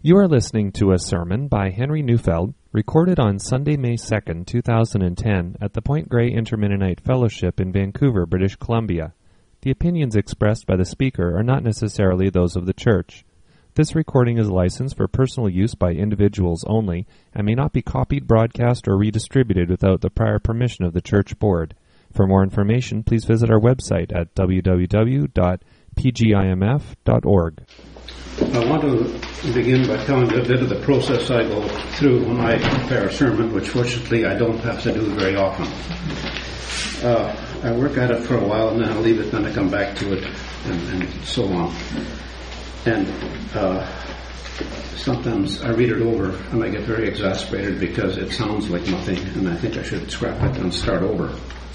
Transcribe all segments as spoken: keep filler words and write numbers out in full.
You are listening to a sermon by Henry Neufeld, recorded on Sunday, May second, two thousand ten, at the Point Grey Intermennonite Fellowship in Vancouver, British Columbia. The opinions expressed by the speaker are not necessarily those of the church. This recording is licensed for personal use by individuals only and may not be copied, broadcast, or redistributed without the prior permission of the church board. For more information, please visit our website at w w w dot p g i m f dot org. I want to begin by telling you a bit of the process I go through when I prepare a sermon, which fortunately I don't have to do very often. Uh, I work at it for a while, and then I leave it, then I come back to it, and, and so on. And uh, sometimes I read it over, and I get very exasperated because it sounds like nothing, and I think I should scrap it and start over.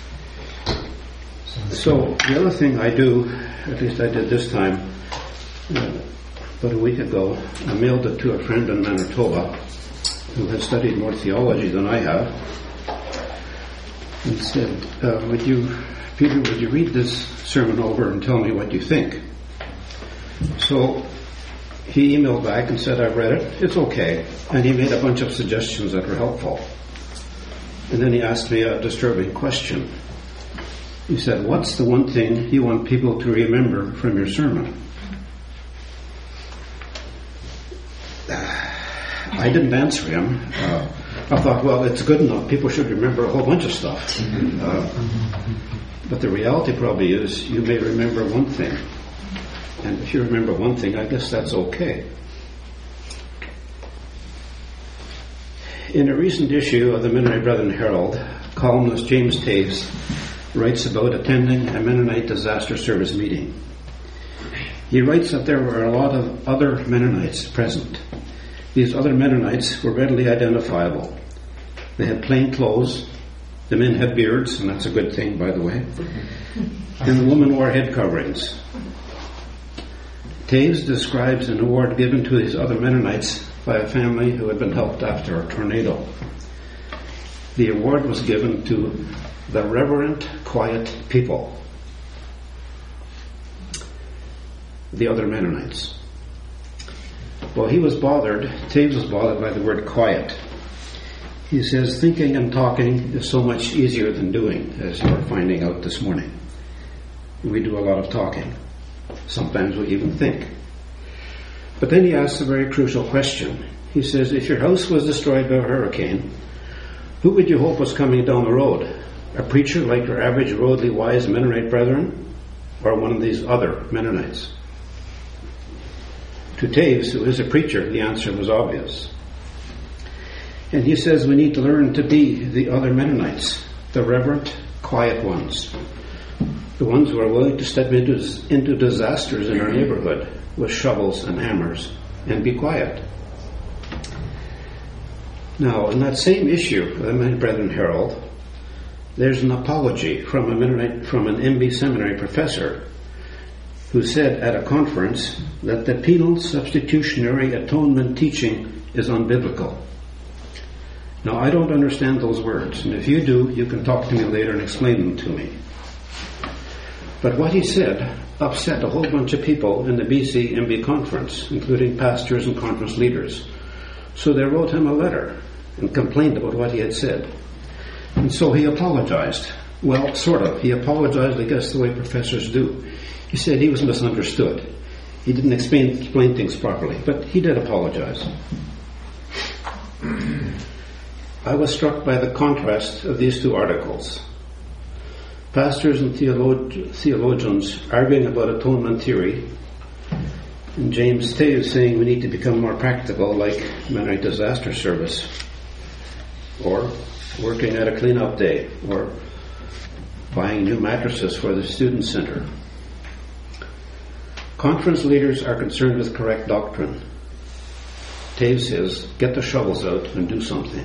So the other thing I do, at least I did this time, uh, about a week ago, I mailed it to a friend in Manitoba who has studied more theology than I have, and said, uh, would you, Peter, would you read this sermon over and tell me what you think? So he emailed back and said, I've read it, it's okay, and he made a bunch of suggestions that were helpful. And then he asked me a disturbing question. He said, what's the one thing you want people to remember from your sermon? I didn't answer him. Uh, I thought, well, it's good enough. People should remember a whole bunch of stuff. Uh, but the reality probably is you may remember one thing. And if you remember one thing, I guess that's okay. In a recent issue of the Mennonite Brethren Herald, columnist James Taves writes about attending a Mennonite disaster service meeting. He writes that there were a lot of other Mennonites present. These other Mennonites were readily identifiable. They had plain clothes. The men had beards, and that's a good thing, by the way. And the women wore head coverings. Taves describes an award given to these other Mennonites by a family who had been helped after a tornado. The award was given to the reverent, quiet people, the other Mennonites. Well, he was bothered, Taves was bothered by the word quiet. He says, thinking and talking is so much easier than doing, as you're finding out this morning. We do a lot of talking. Sometimes we even think. But then he asks a very crucial question. He says, if your house was destroyed by a hurricane, who would you hope was coming down the road? A preacher like your average worldly wise Mennonite brethren, or one of these other Mennonites? To Taves, who is a preacher, the answer was obvious. And he says we need to learn to be the other Mennonites, the reverent, quiet ones, the ones who are willing to step into, into disasters in our neighborhood with shovels and hammers and be quiet. Now, in that same issue of the Mennonite Brethren Herald, there's an apology from a Mennonite, from an M B seminary professor who said at a conference that the penal substitutionary atonement teaching is unbiblical. Now, I don't understand those words, and if you do, you can talk to me later and explain them to me. But what he said upset a whole bunch of people in the B C M B conference, including pastors and conference leaders. So they wrote him a letter and complained about what he had said. And so he apologized. Well, sort of. He apologized, I guess, the way professors do. He said he was misunderstood. He didn't explain, explain things properly, but he did apologize. I was struck by the contrast of these two articles. Pastors and theolog- theologians arguing about atonement theory, and James Taves saying we need to become more practical, like Mennonite disaster service, or working at a cleanup day, or buying new mattresses for the student center. Conference leaders are concerned with correct doctrine. Taves says, get the shovels out and do something.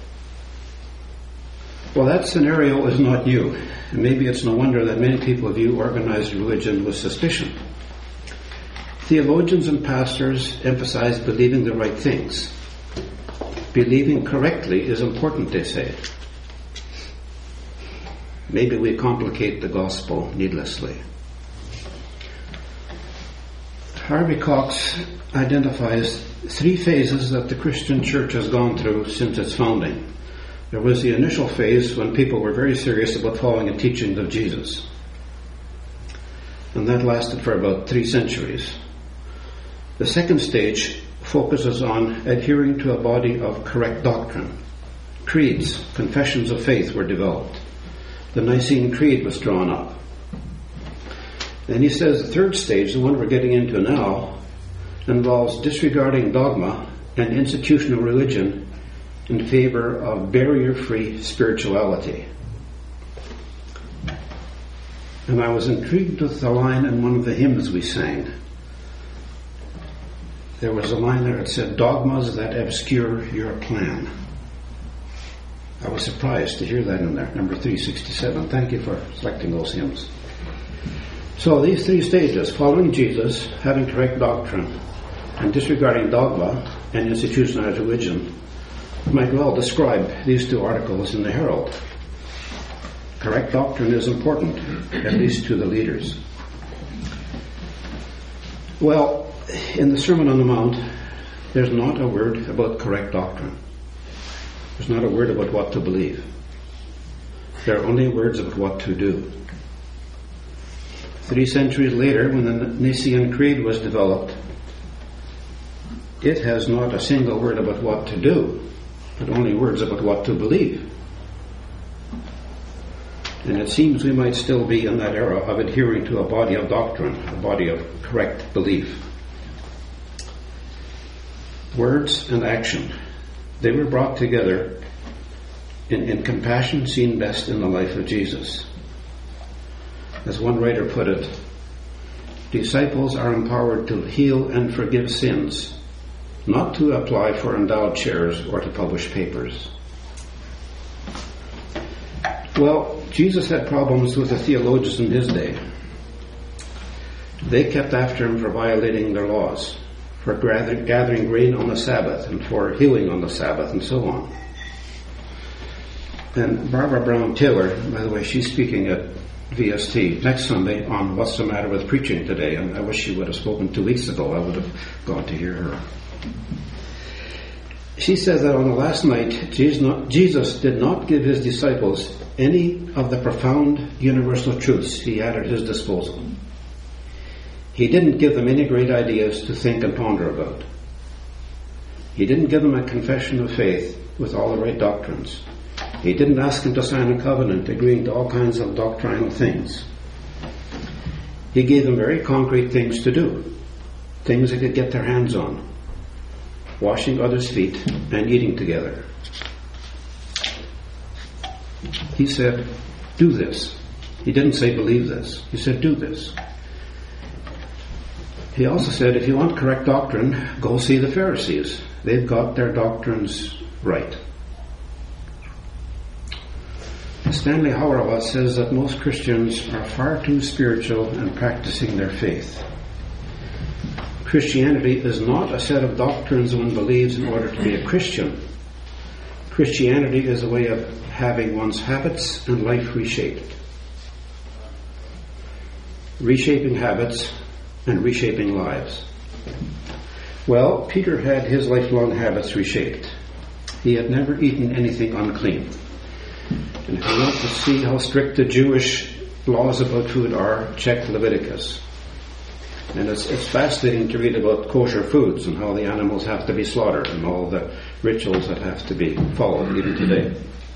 Well, that scenario is not new, and maybe it's no wonder that many people view organized religion with suspicion. Theologians and pastors emphasize believing the right things. Believing correctly is important, they say. Maybe we complicate the gospel needlessly. Harvey Cox identifies three phases that the Christian church has gone through since its founding. There was the initial phase when people were very serious about following the teachings of Jesus. And that lasted for about three centuries. The second stage focuses on adhering to a body of correct doctrine. Creeds, confessions of faith were developed. The Nicene Creed was drawn up. And he says the third stage, the one we're getting into now, involves disregarding dogma and institutional religion in favor of barrier-free spirituality. And I was intrigued with the line in one of the hymns we sang. There was a line there that said, "Dogmas that obscure your plan." I was surprised to hear that in there, number three sixty-seven. Thank you for selecting those hymns. So these three stages, following Jesus, having correct doctrine, and disregarding dogma and institutionalized religion, might well describe these two articles in the Herald. Correct doctrine is important, at least to the leaders. Well, in the Sermon on the Mount, there's not a word about correct doctrine. There's not a word about what to believe. There are only words about what to do. Three centuries later, when the Nicene Creed was developed, it has not a single word about what to do, but only words about what to believe. And it seems we might still be in that era of adhering to a body of doctrine, a body of correct belief. Words and action, they were brought together in, in compassion seen best in the life of Jesus. As one writer put it, disciples are empowered to heal and forgive sins, not to apply for endowed chairs or to publish papers. Well, Jesus had problems with the theologians in his day. They kept after him for violating their laws, for gathering, gathering grain on the Sabbath, and for healing on the Sabbath, and so on. And Barbara Brown Taylor, by the way, she's speaking at V S T next Sunday on What's the Matter with Preaching Today, and I wish she would have spoken two weeks ago. I would have gone to hear her. She says that on the last night, Jesus did not give his disciples any of the profound universal truths he had at his disposal. He didn't give them any great ideas to think and ponder about. He didn't give them a confession of faith with all the right doctrines. He didn't ask them to sign a covenant agreeing to all kinds of doctrinal things. He gave them very concrete things to do, things they could get their hands on. Washing others' feet and eating together. He said, do this. He didn't say believe this. He said, do this. He also said, if you want correct doctrine, go see the Pharisees. They've got their doctrines right. Stanley Hauerwas says that most Christians are far too spiritual in practicing their faith. Christianity is not a set of doctrines one believes in order to be a Christian. Christianity is a way of having one's habits and life reshaped. Reshaping habits and reshaping lives. Well, Peter had his lifelong habits reshaped. He had never eaten anything unclean. And if you want to see how strict the Jewish laws about food are, check Leviticus. And it's, it's fascinating to read about kosher foods and how the animals have to be slaughtered and all the rituals that have to be followed even today.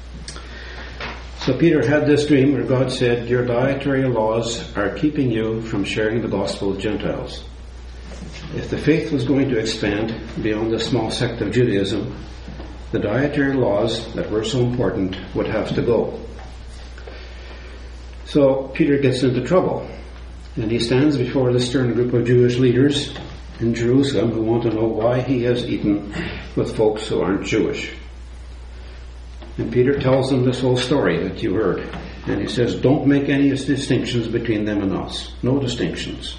So Peter had this dream where God said, your dietary laws are keeping you from sharing the gospel with Gentiles. If the faith was going to expand beyond the small sect of Judaism, the dietary laws that were so important would have to go. So Peter gets into trouble. And he stands before the stern group of Jewish leaders in Jerusalem who want to know why he has eaten with folks who aren't Jewish. And Peter tells them this whole story that you heard. And he says, don't make any distinctions between them and us. No distinctions.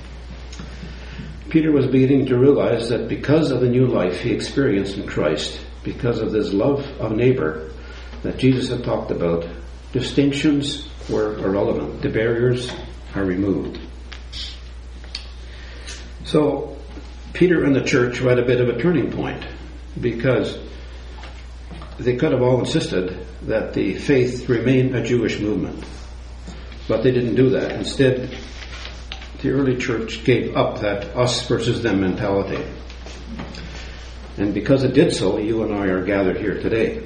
Peter was beginning to realize that because of the new life he experienced in Christ, because of this love of neighbor that Jesus had talked about, distinctions were irrelevant. The barriers are removed. So Peter and the church were at a bit of a turning point, because they could have all insisted that the faith remain a Jewish movement. But they didn't do that. Instead, the early church gave up that us versus them mentality. And because it did so, you and I are gathered here today.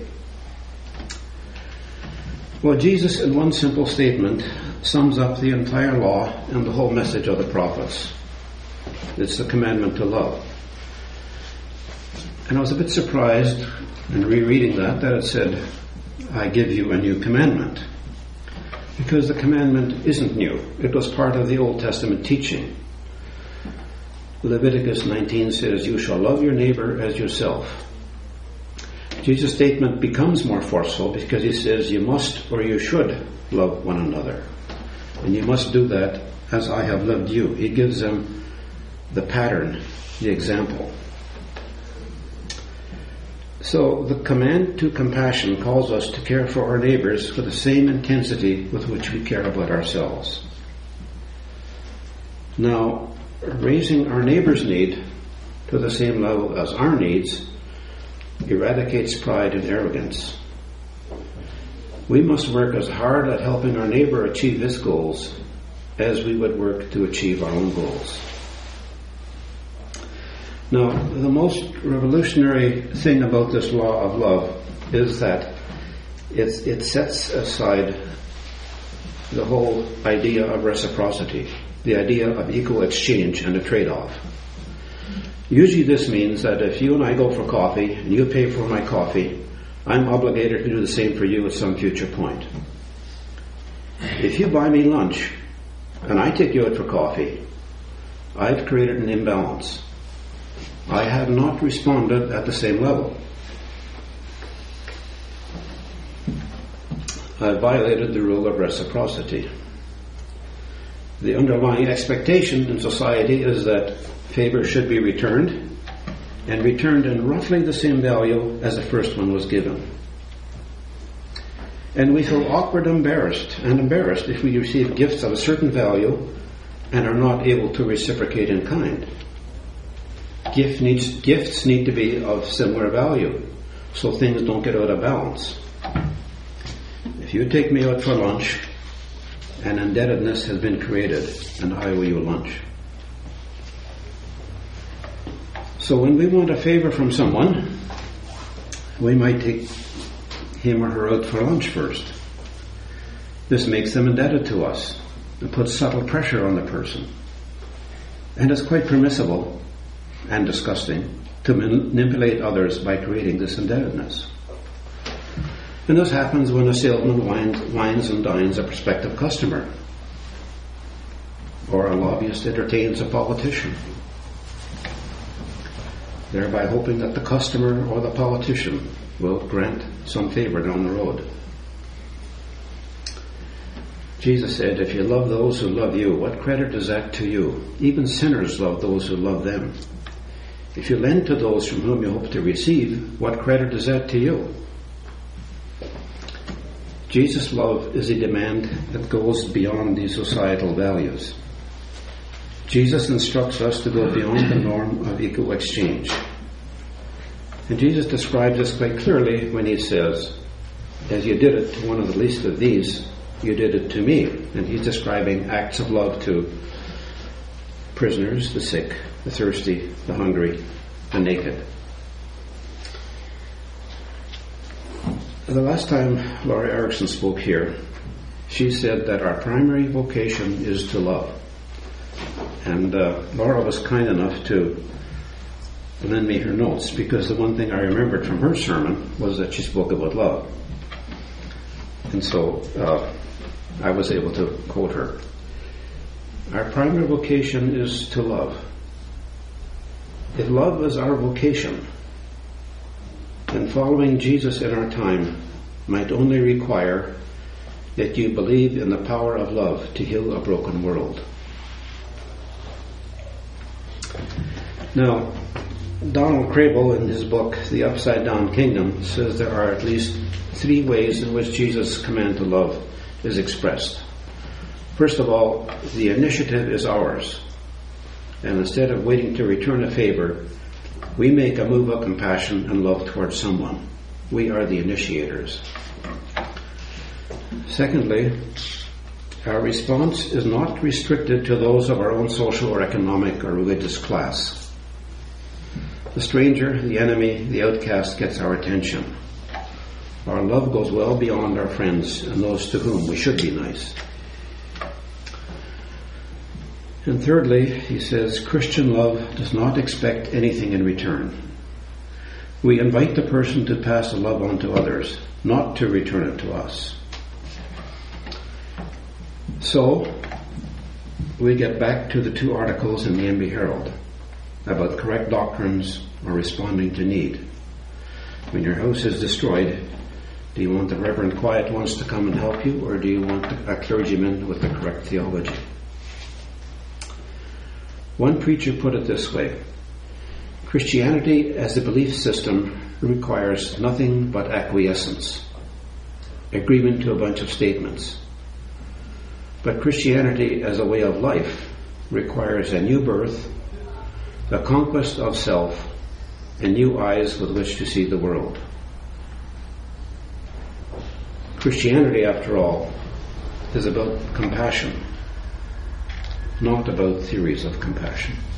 Well, Jesus, in one simple statement, sums up the entire law and the whole message of the prophets. It's the commandment to love. And I was a bit surprised in rereading that, that it said, I give you a new commandment. Because the commandment isn't new. It was part of the Old Testament teaching. Leviticus nineteen says, you shall love your neighbor as yourself. Jesus' statement becomes more forceful because he says you must or you should love one another. And you must do that as I have loved you. He gives them the pattern, the example. So the command to compassion calls us to care for our neighbors with the same intensity with which we care about ourselves. Now, raising our neighbor's need to the same level as our needs eradicates pride and arrogance. We must work as hard at helping our neighbor achieve his goals as we would work to achieve our own goals. Now, the most revolutionary thing about this law of love is that it, it sets aside the whole idea of reciprocity, the idea of equal exchange and a trade-off. Usually this means that if you and I go for coffee and you pay for my coffee, I'm obligated to do the same for you at some future point. If you buy me lunch and I take you out for coffee, I've created an imbalance. I have not responded at the same level. I violated the rule of reciprocity. The underlying expectation in society is that favor should be returned, and returned in roughly the same value as the first one was given. And we feel awkward, embarrassed, and embarrassed if we receive gifts of a certain value and are not able to reciprocate in kind. Gift needs, gifts need to be of similar value, so things don't get out of balance. If you take me out for lunch, an indebtedness has been created, and I owe you lunch. So when we want a favor from someone, we might take him or her out for lunch first. This makes them indebted to us and puts subtle pressure on the person. And it's quite permissible and disgusting to manipulate others by creating this indebtedness. And this happens when a salesman wines, wines and dines a prospective customer, or a lobbyist entertains a politician, thereby hoping that the customer or the politician will grant some favor down the road. Jesus said, if you love those who love you, what credit is that to you? Even sinners love those who love them. If you lend to those from whom you hope to receive, what credit is that to you? Jesus' love is a demand that goes beyond these societal values. Jesus instructs us to go beyond the norm of equal exchange. And Jesus describes this quite clearly when he says, as you did it to one of the least of these, you did it to me. And he's describing acts of love to prisoners, the sick, the thirsty, the hungry, the naked. The last time Laura Erickson spoke here, she said that our primary vocation is to love. And uh, Laura was kind enough to lend me her notes, because the one thing I remembered from her sermon was that she spoke about love. And so uh, I was able to quote her. Our primary vocation is to love. If love is our vocation, then following Jesus in our time might only require that you believe in the power of love to heal a broken world. Now, Donald Crable, in his book, The Upside Down Kingdom, says there are at least three ways in which Jesus' command to love is expressed. First of all, the initiative is ours. and instead of waiting to return a favor, we make a move of compassion and love towards someone. We are the initiators. Secondly, our response is not restricted to those of our own social or economic or religious class. The stranger, the enemy, the outcast gets our attention. Our love goes well beyond our friends and those to whom we should be nice. And thirdly, he says, Christian love does not expect anything in return. We invite the person to pass the love on to others, not to return it to us. So, we get back to the two articles in the M B Herald about correct doctrines or responding to need. When your house is destroyed, do you want the Reverend Quiet Ones to come and help you, or do you want a clergyman with the correct theology? One preacher put it this way: Christianity as a belief system requires nothing but acquiescence, agreement to a bunch of statements. But Christianity as a way of life requires a new birth, the conquest of self, and new eyes with which to see the world. Christianity, after all, is about compassion, not about theories of compassion.